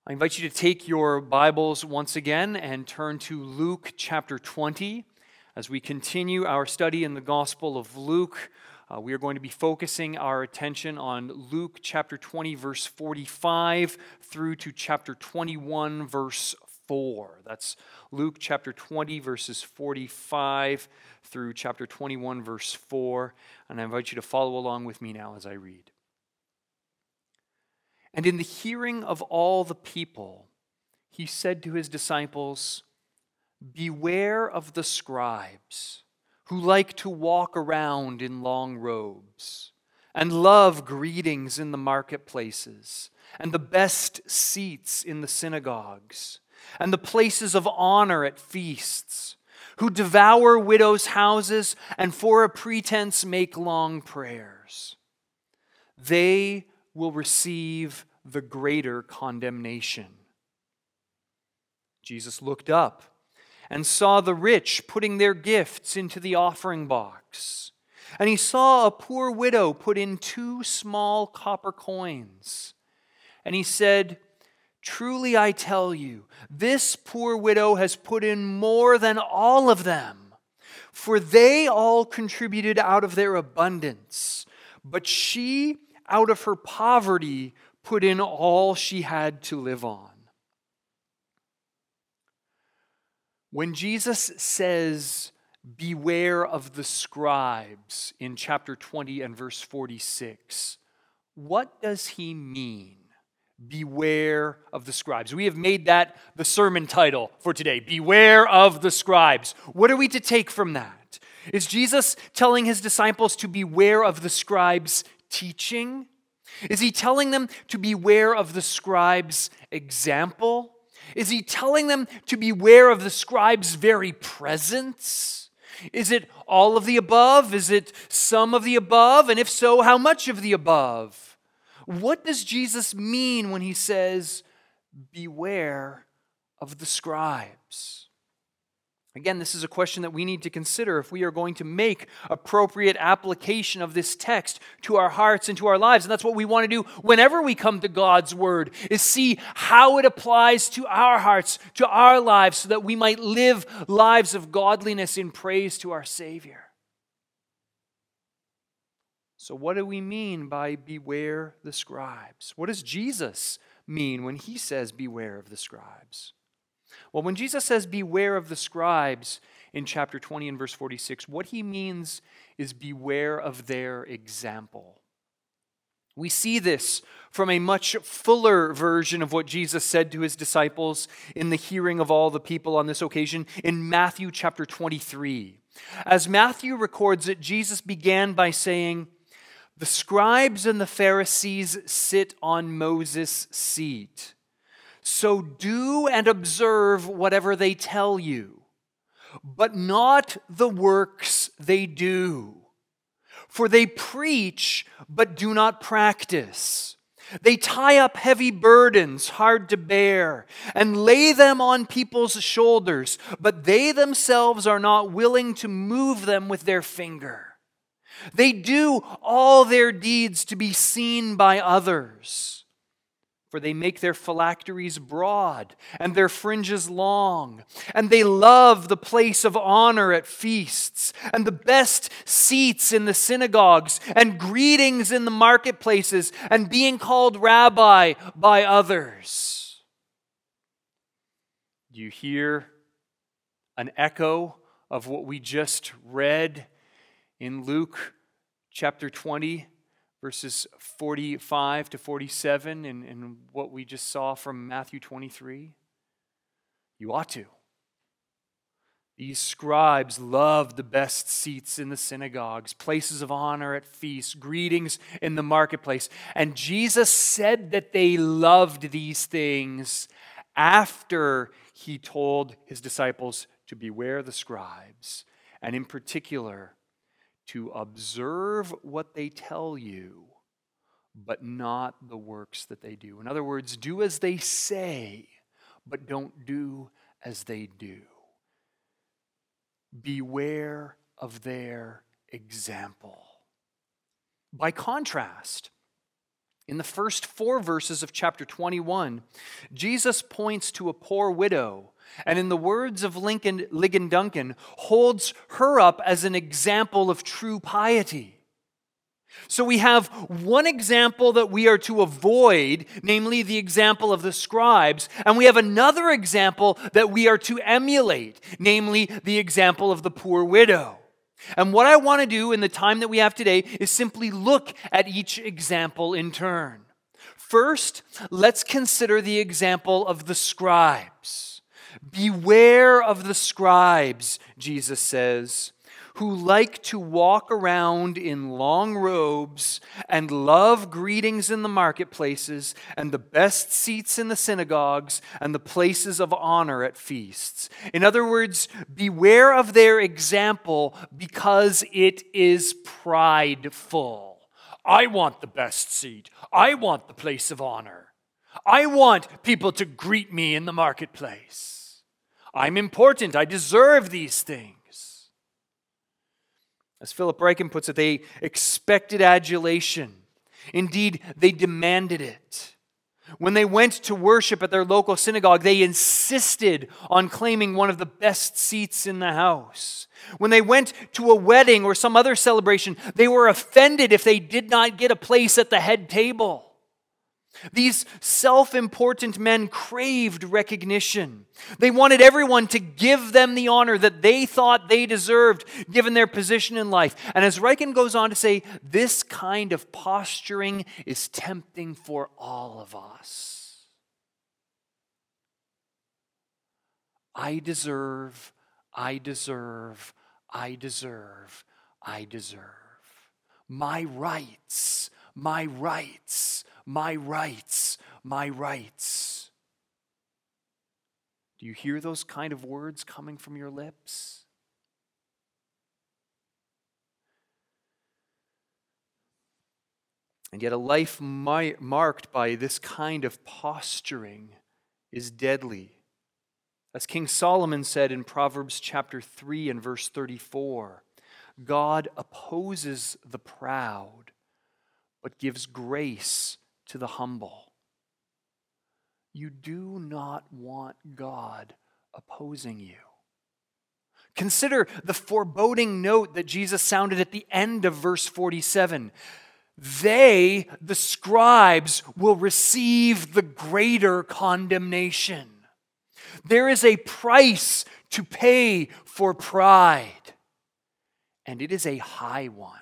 I invite you to take your Bibles once again and turn to Luke chapter 20. As we continue our study in the Gospel of Luke, we are going to be focusing our attention on Luke chapter 20, verse 45 through to chapter 21, verse 4. That's Luke chapter 20, verses 45 through chapter 21, verse 4. And I invite you to follow along with me now as I read. And in the hearing of all the people, he said to his disciples, "Beware of the scribes, who like to walk around in long robes, and love greetings in the marketplaces, and the best seats in the synagogues, and the places of honor at feasts, who devour widows' houses, and for a pretense make long prayers. They will receive the greater condemnation." Jesus looked up and saw the rich putting their gifts into the offering box. And he saw a poor widow put in 2 small copper coins. And he said, "Truly I tell you, this poor widow has put in more than all of them, for they all contributed out of their abundance, but she, out of her poverty, put in all she had to live on." When Jesus says, "Beware of the scribes" in chapter 20 and verse 46, what does he mean? Beware of the scribes. We have made that the sermon title for today. Beware of the scribes. What are we to take from that? Is Jesus telling his disciples to beware of the scribes' teaching? Is he telling them to beware of the scribes' example? Is he telling them to beware of the scribes' very presence? Is it all of the above? Is it some of the above? And if so, how much of the above? What does Jesus mean when he says, "Beware of the scribes"? Again, this is a question that we need to consider if we are going to make appropriate application of this text to our hearts and to our lives. And that's what we want to do whenever we come to God's Word, is see how it applies to our hearts, to our lives, so that we might live lives of godliness in praise to our Savior. So what do we mean by beware the scribes? What does Jesus mean when he says beware of the scribes? Well, when Jesus says beware of the scribes in chapter 20 and verse 46, what he means is beware of their example. We see this from a much fuller version of what Jesus said to his disciples in the hearing of all the people on this occasion in Matthew chapter 23. As Matthew records it, Jesus began by saying, "The scribes and the Pharisees sit on Moses' seat. So do and observe whatever they tell you, but not the works they do. For they preach, but do not practice. They tie up heavy burdens, hard to bear, and lay them on people's shoulders, but they themselves are not willing to move them with their finger. They do all their deeds to be seen by others. For they make their phylacteries broad and their fringes long, and they love the place of honor at feasts, and the best seats in the synagogues, and greetings in the marketplaces, and being called rabbi by others." Do you hear an echo of what we just read in Luke chapter 20? Verses 45 to 47 and what we just saw from Matthew 23? You ought to. These scribes loved the best seats in the synagogues, places of honor at feasts, greetings in the marketplace. And Jesus said that they loved these things after he told his disciples to beware the scribes, and in particular, to observe what they tell you, but not the works that they do. In other words, do as they say, but don't do as they do. Beware of their example. By contrast, In the first 4 verses of chapter 21, Jesus points to a poor widow, and in the words of Ligon Duncan, holds her up as an example of true piety. So we have one example that we are to avoid, namely the example of the scribes, and we have another example that we are to emulate, namely the example of the poor widow. And what I want to do in the time that we have today is simply look at each example in turn. First, let's consider the example of the scribes. Beware of the scribes, Jesus says, who like to walk around in long robes and love greetings in the marketplaces and the best seats in the synagogues and the places of honor at feasts. In other words, beware of their example because it is prideful. I want the best seat. I want the place of honor. I want people to greet me in the marketplace. I'm important. I deserve these things. As Philip Ryken puts it, they expected adulation. Indeed, they demanded it. When they went to worship at their local synagogue, they insisted on claiming one of the best seats in the house. When they went to a wedding or some other celebration, they were offended if they did not get a place at the head table. These self-important men craved recognition. They wanted everyone to give them the honor that they thought they deserved, given their position in life. And as Ryken goes on to say, this kind of posturing is tempting for all of us. I deserve, I deserve, I deserve, I deserve. My rights, my rights. My rights, my rights. Do you hear those kind of words coming from your lips? And yet a life marked by this kind of posturing is deadly. As King Solomon said in Proverbs chapter 3 and verse 34, God opposes the proud, but gives grace to the humble. You do not want God opposing you. Consider the foreboding note that Jesus sounded at the end of verse 47. They, the scribes, will receive the greater condemnation. There is a price to pay for pride, and it is a high one.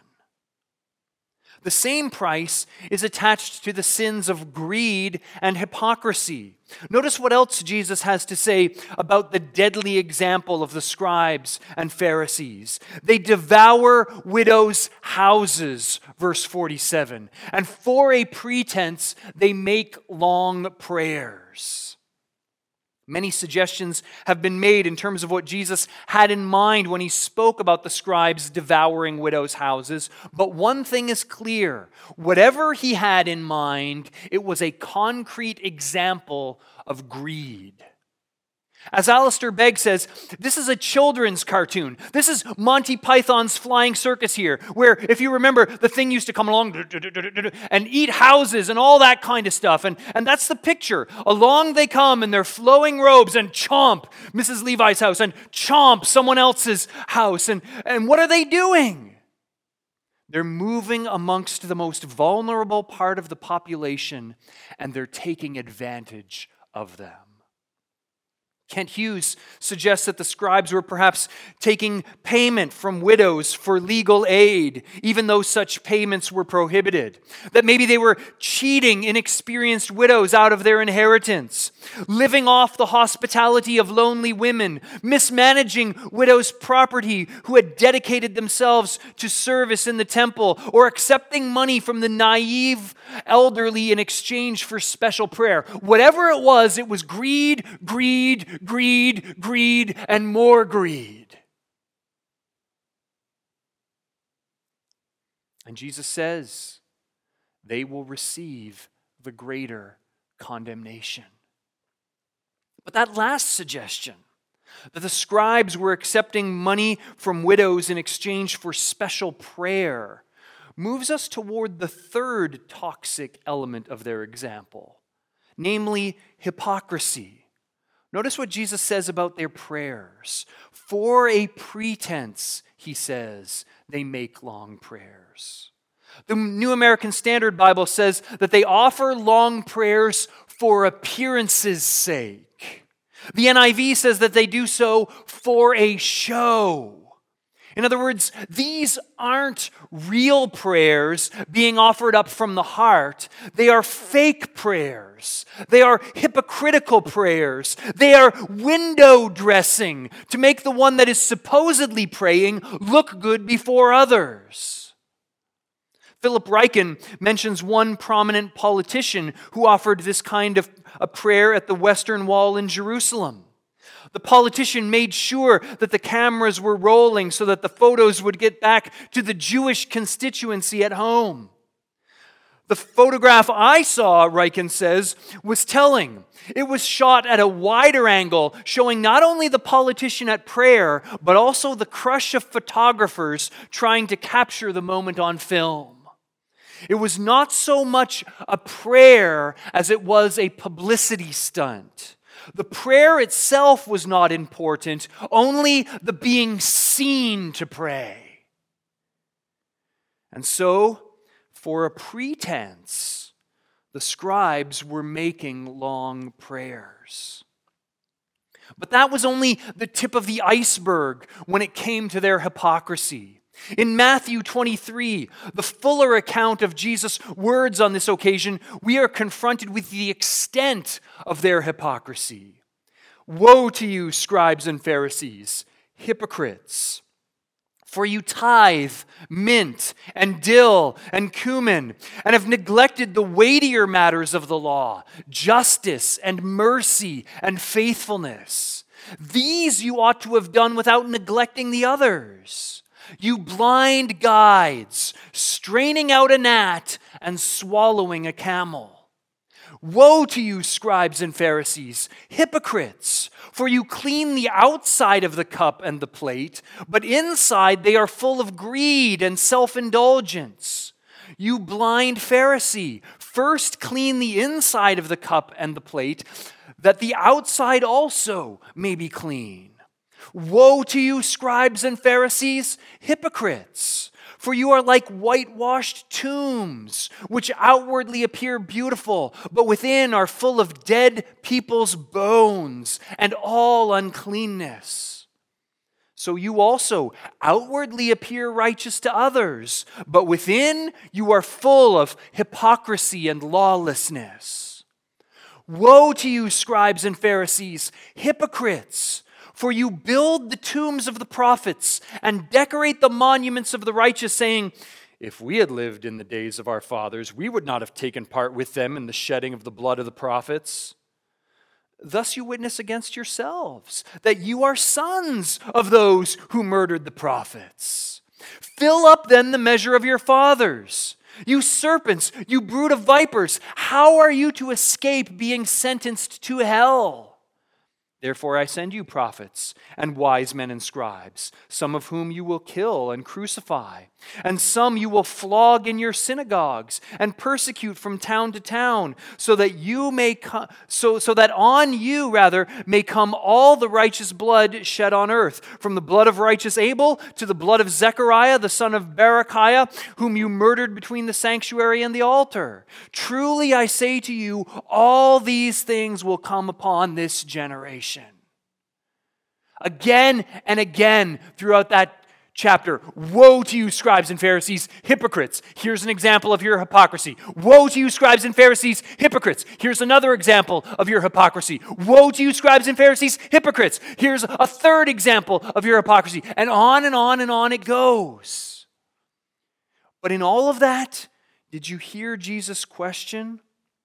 The same price is attached to the sins of greed and hypocrisy. Notice what else Jesus has to say about the deadly example of the scribes and Pharisees. They devour widows' houses, verse 47, and for a pretense they make long prayers. Many suggestions have been made in terms of what Jesus had in mind when he spoke about the scribes devouring widows' houses. But one thing is clear. Whatever he had in mind, it was a concrete example of greed. As Alistair Begg says, this is a children's cartoon. This is Monty Python's Flying Circus here, where, if you remember, the thing used to come along and eat houses and all that kind of stuff. And that's the picture. Along they come in their flowing robes and chomp Mrs. Levi's house and chomp someone else's house. And what are they doing? They're moving amongst the most vulnerable part of the population, and they're taking advantage of them. Kent Hughes suggests that the scribes were perhaps taking payment from widows for legal aid, even though such payments were prohibited. That maybe they were cheating inexperienced widows out of their inheritance, living off the hospitality of lonely women, mismanaging widows' property who had dedicated themselves to service in the temple, or accepting money from the naive elderly in exchange for special prayer. Whatever it was greed, greed, greed, greed, and more greed. And Jesus says they will receive the greater condemnation. But that last suggestion, that the scribes were accepting money from widows in exchange for special prayer, moves us toward the third toxic element of their example, namely hypocrisy. Notice what Jesus says about their prayers. For a pretense, he says, they make long prayers. The New American Standard Bible says that they offer long prayers for appearance's sake. The NIV says that they do so for a show. In other words, these aren't real prayers being offered up from the heart. They are fake prayers. They are hypocritical prayers. They are window dressing to make the one that is supposedly praying look good before others. Philip Ryken mentions one prominent politician who offered this kind of a prayer at the Western Wall in Jerusalem. The politician made sure that the cameras were rolling so that the photos would get back to the Jewish constituency at home. The photograph I saw, Ryken says, was telling. It was shot at a wider angle, showing not only the politician at prayer, but also the crush of photographers trying to capture the moment on film. It was not so much a prayer as it was a publicity stunt. The prayer itself was not important, only the being seen to pray. And so, for a pretense, the scribes were making long prayers. But that was only the tip of the iceberg when it came to their hypocrisy. In Matthew 23, the fuller account of Jesus' words on this occasion, we are confronted with the extent of their hypocrisy. Woe to you, scribes and Pharisees, hypocrites! For you tithe mint and dill and cumin, and have neglected the weightier matters of the law, justice and mercy and faithfulness. These you ought to have done without neglecting the others. You blind guides, straining out a gnat and swallowing a camel. Woe to you, scribes and Pharisees, hypocrites! For you clean the outside of the cup and the plate, but inside they are full of greed and self-indulgence. You blind Pharisee, first clean the inside of the cup and the plate, that the outside also may be clean. Woe to you, scribes and Pharisees, hypocrites! For you are like whitewashed tombs, which outwardly appear beautiful, but within are full of dead people's bones and all uncleanness. So you also outwardly appear righteous to others, but within you are full of hypocrisy and lawlessness. Woe to you, scribes and Pharisees, hypocrites! For you build the tombs of the prophets and decorate the monuments of the righteous, saying, if we had lived in the days of our fathers, we would not have taken part with them in the shedding of the blood of the prophets. Thus you witness against yourselves that you are sons of those who murdered the prophets. Fill up then the measure of your fathers. You serpents, you brood of vipers, how are you to escape being sentenced to hell? Therefore I send you prophets and wise men and scribes, some of whom you will kill and crucify, and some you will flog in your synagogues and persecute from town to town, so that on you may come all the righteous blood shed on earth, from the blood of righteous Abel to the blood of Zechariah the son of Berechiah, whom you murdered between the sanctuary and the altar. Truly I say to you, all these things will come upon this generation. Again and again throughout that chapter, woe to you, scribes and Pharisees, hypocrites. Here's an example of your hypocrisy. Woe to you, scribes and Pharisees, hypocrites. Here's another example of your hypocrisy. Woe to you, scribes and Pharisees, hypocrites. Here's a third example of your hypocrisy. And on and on and on it goes. But in all of that, did you hear Jesus' question?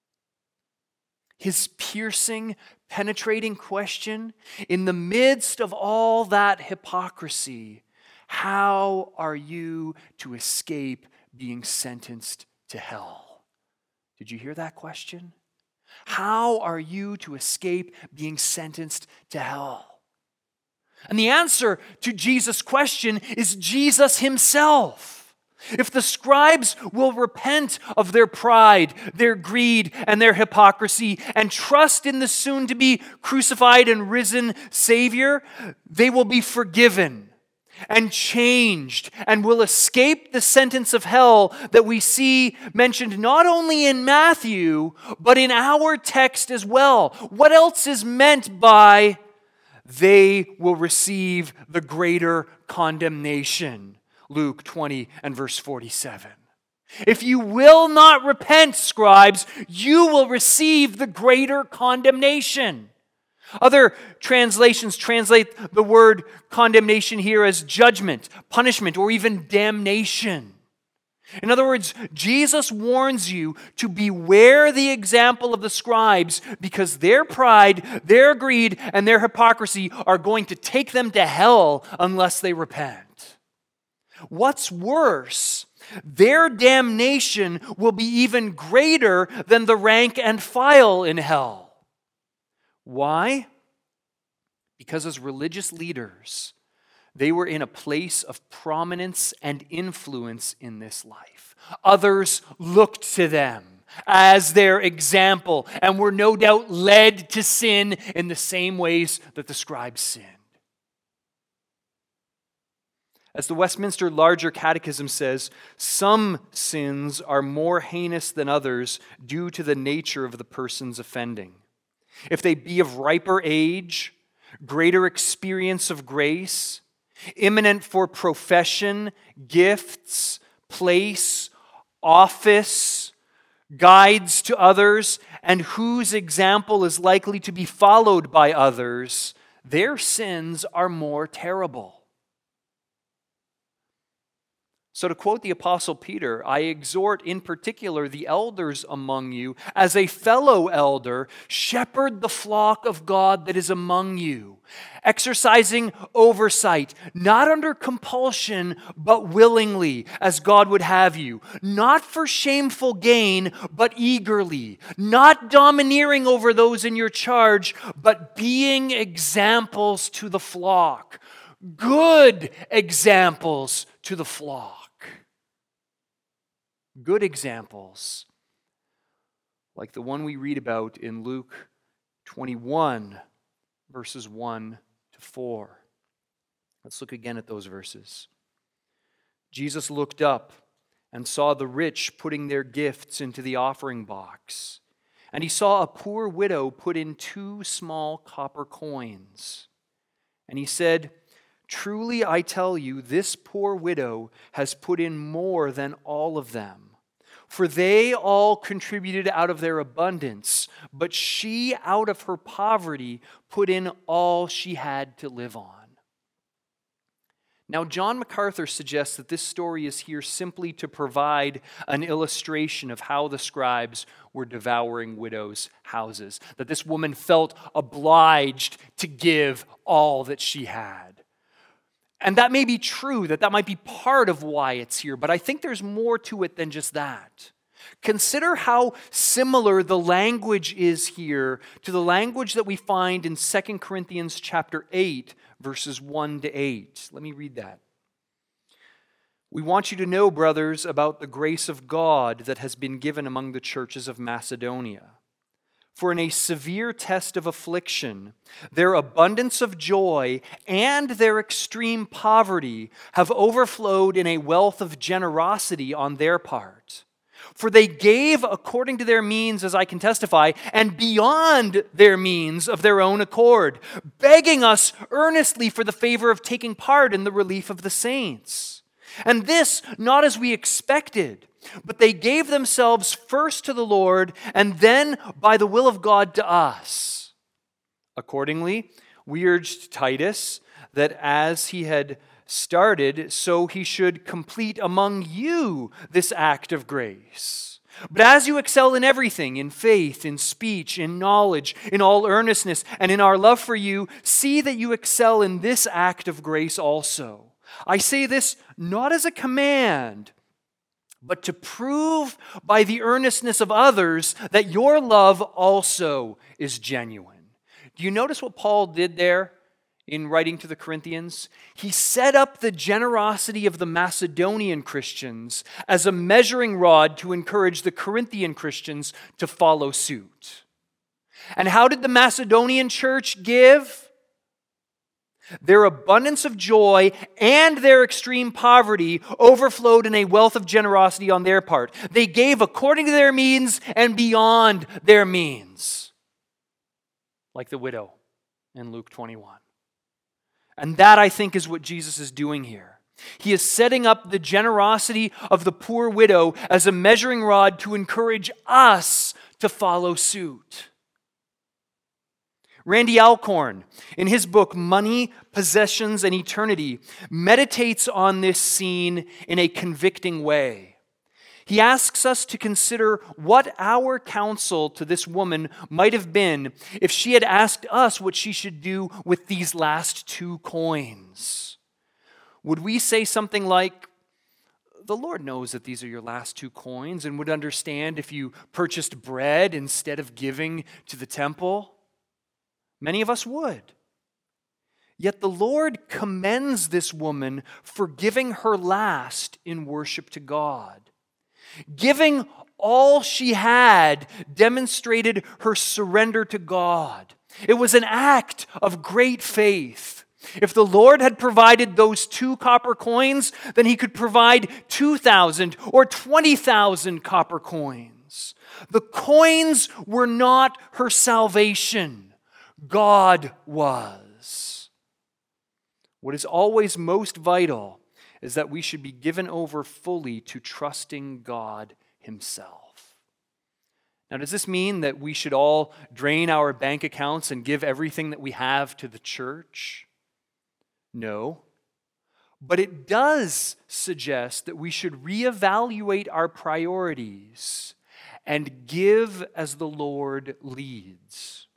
His piercing, penetrating question. In the midst of all that hypocrisy, how are you to escape being sentenced to hell? Did you hear that question? How are you to escape being sentenced to hell? And the answer to Jesus' question is Jesus himself. If the scribes will repent of their pride, their greed, and their hypocrisy, and trust in the soon-to-be crucified and risen Savior, they will be forgiven and changed and will escape the sentence of hell that we see mentioned not only in Matthew, but in our text as well. What else is meant by they will receive the greater condemnation? Luke 20 and verse 47. If you will not repent, scribes, you will receive the greater condemnation. Other translations translate the word condemnation here as judgment, punishment, or even damnation. In other words, Jesus warns you to beware the example of the scribes because their pride, their greed, and their hypocrisy are going to take them to hell unless they repent. What's worse, their damnation will be even greater than the rank and file in hell. Why? Because as religious leaders, they were in a place of prominence and influence in this life. Others looked to them as their example and were no doubt led to sin in the same ways that the scribes sinned. As the Westminster Larger Catechism says, some sins are more heinous than others due to the nature of the persons offending. If they be of riper age, greater experience of grace, imminent for profession, gifts, place, office, guides to others, and whose example is likely to be followed by others, their sins are more terrible. So to quote the Apostle Peter, I exhort in particular the elders among you, as a fellow elder, shepherd the flock of God that is among you, exercising oversight, not under compulsion, but willingly, as God would have you, not for shameful gain, but eagerly, not domineering over those in your charge, but being examples to the flock, good examples to the flock. Good examples, like the one we read about in Luke 21, verses 1 to 4. Let's look again at those verses. Jesus looked up and saw the rich putting their gifts into the offering box, and he saw a poor widow put in 2 small copper coins. And he said, "Truly I tell you, this poor widow has put in more than all of them. For they all contributed out of their abundance, but she out of her poverty put in all she had to live on." Now, John MacArthur suggests that this story is here simply to provide an illustration of how the scribes were devouring widows' houses, that this woman felt obliged to give all that she had. And that may be true, that might be part of why it's here, but I think there's more to it than just that. Consider how similar the language is here to the language that we find in 2 Corinthians chapter 8, verses 1 to 8. Let me read that. "We want you to know, brothers, about the grace of God that has been given among the churches of Macedonia. For in a severe test of affliction, their abundance of joy and their extreme poverty have overflowed in a wealth of generosity on their part. For they gave according to their means, as I can testify, and beyond their means of their own accord, begging us earnestly for the favor of taking part in the relief of the saints. And this not as we expected, but they gave themselves first to the Lord, and then by the will of God to us. Accordingly, we urged Titus that as he had started, so he should complete among you this act of grace. But as you excel in everything, in faith, in speech, in knowledge, in all earnestness, and in our love for you, see that you excel in this act of grace also. I say this not as a command, but to prove by the earnestness of others that your love also is genuine." Do you notice what Paul did there in writing to the Corinthians, he set up the generosity of the Macedonian Christians as a measuring rod to encourage the Corinthian Christians to follow suit. And how did the Macedonian church give? Their abundance of joy and their extreme poverty overflowed in a wealth of generosity on their part. They gave according to their means and beyond their means, like the widow in Luke 21. And that, I think, is what Jesus is doing here. He is setting up the generosity of the poor widow as a measuring rod to encourage us to follow suit. Randy Alcorn, in his book Money, Possessions, and Eternity, meditates on this scene in a convicting way. He asks us to consider what our counsel to this woman might have been if she had asked us what she should do with these last 2 coins. Would we say something like, "The Lord knows that these are your last 2 coins and would understand if you purchased bread instead of giving to the temple"? Many of us would. Yet the Lord commends this woman for giving her last in worship to God. Giving all she had demonstrated her surrender to God. It was an act of great faith. If the Lord had provided those 2 copper coins, then he could provide 2,000 or 20,000 copper coins. The coins were not her salvation. God was. What is always most vital is that we should be given over fully to trusting God himself. Now, does this mean that we should all drain our bank accounts and give everything that we have to the church? No. But it does suggest that we should reevaluate our priorities and give as the Lord leads.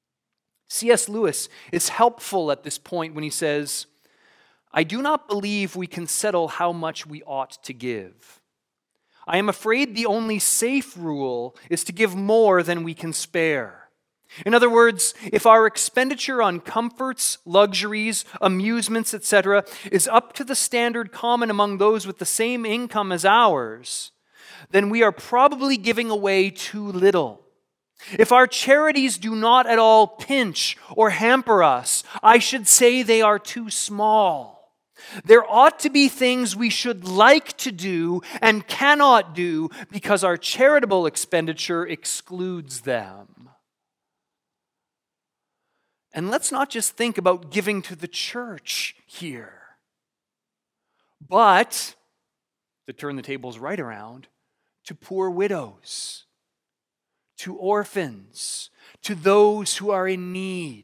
C.S. Lewis is helpful at this point when he says, "I do not believe we can settle how much we ought to give. I am afraid the only safe rule is to give more than we can spare. In other words, if our expenditure on comforts, luxuries, amusements, etc., is up to the standard common among those with the same income as ours, then we are probably giving away too little. If our charities do not at all pinch or hamper us, I should say they are too small. There ought to be things we should like to do and cannot do because our charitable expenditure excludes them." And let's not just think about giving to the church here, but, to turn the tables right around, to poor widows, to orphans, to those who are in need.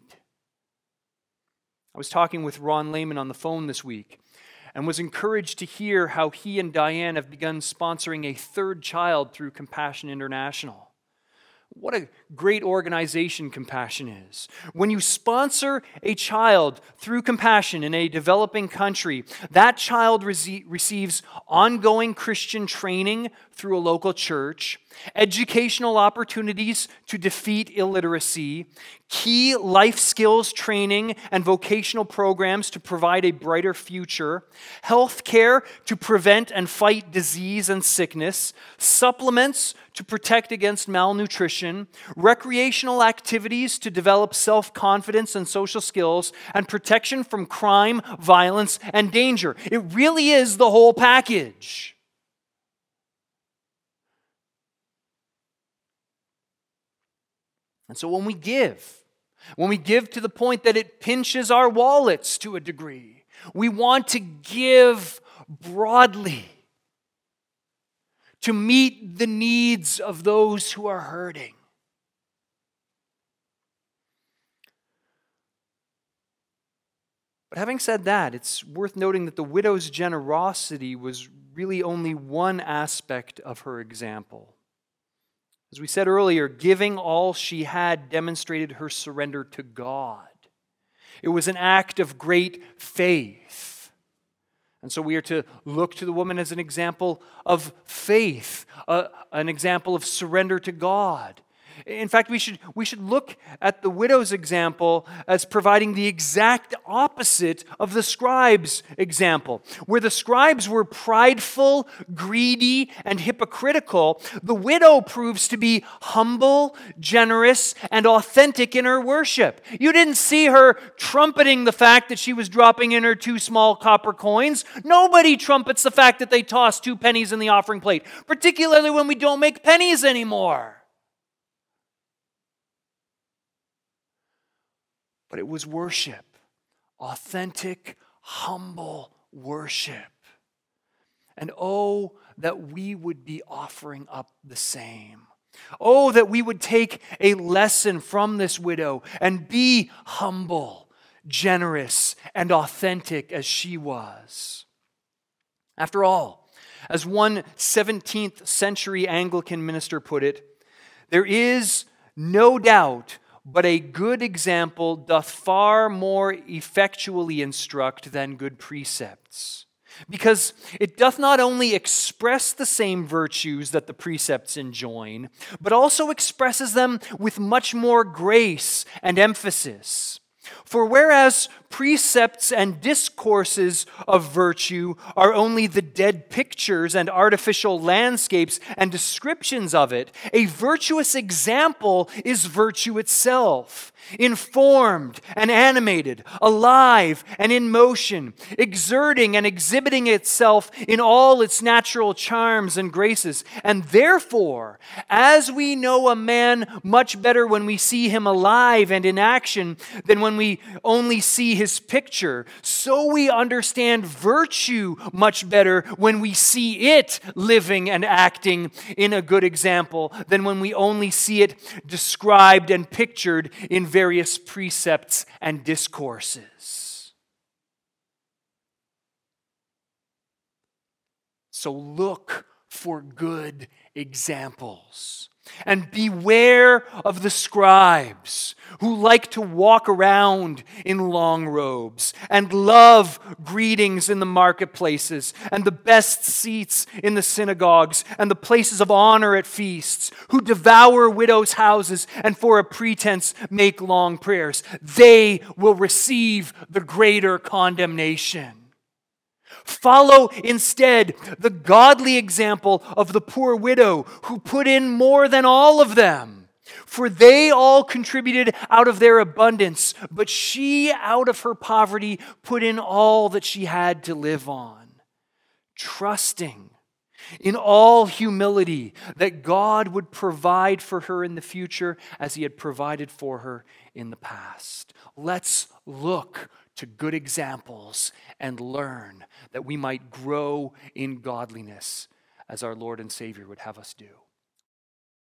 I was talking with Ron Lehman on the phone this week and was encouraged to hear how he and Diane have begun sponsoring a 3rd child through Compassion International. What a great organization Compassion is. When you sponsor a child through Compassion in a developing country, that child receives ongoing Christian training through a local church, educational opportunities to defeat illiteracy, key life skills training and vocational programs to provide a brighter future, health care to prevent and fight disease and sickness, supplements to protect against malnutrition, recreational activities to develop self-confidence and social skills, and protection from crime, violence, and danger. It really is the whole package. And so when we give to the point that it pinches our wallets to a degree, we want to give broadly to meet the needs of those who are hurting. But having said that, it's worth noting that the widow's generosity was really only one aspect of her example. As we said earlier, giving all she had demonstrated her surrender to God. It was an act of great faith. And so we are to look to the woman as an example of faith, an example of surrender to God. In fact, we should look at the widow's example as providing the exact opposite of the scribe's example. Where the scribes were prideful, greedy, and hypocritical, the widow proves to be humble, generous, and authentic in her worship. You didn't see her trumpeting the fact that she was dropping in her 2 small copper coins. Nobody trumpets the fact that they tossed 2 pennies in the offering plate, particularly when we don't make pennies anymore. But it was worship, authentic, humble worship. And oh, that we would be offering up the same. Oh, that we would take a lesson from this widow and be humble, generous, and authentic as she was. After all, as one 17th century Anglican minister put it, there is no doubt but a good example doth far more effectually instruct than good precepts. Because it doth not only express the same virtues that the precepts enjoin, but also expresses them with much more grace and emphasis. For whereas precepts and discourses of virtue are only the dead pictures and artificial landscapes and descriptions of it, a virtuous example is virtue itself, informed and animated, alive and in motion, exerting and exhibiting itself in all its natural charms and graces. And therefore, as we know a man much better when we see him alive and in action than when we only see his picture, so we understand virtue much better when we see it living and acting in a good example than when we only see it described and pictured in various precepts and discourses. So look for good examples. And beware of the scribes who like to walk around in long robes and love greetings in the marketplaces and the best seats in the synagogues and the places of honor at feasts, who devour widows' houses and for a pretense make long prayers. They will receive the greater condemnation. Follow instead the godly example of the poor widow who put in more than all of them. For they all contributed out of their abundance, but she out of her poverty put in all that she had to live on, trusting in all humility that God would provide for her in the future as He had provided for her in the past. Let's look to good examples and learn that we might grow in godliness as our Lord and Savior would have us do.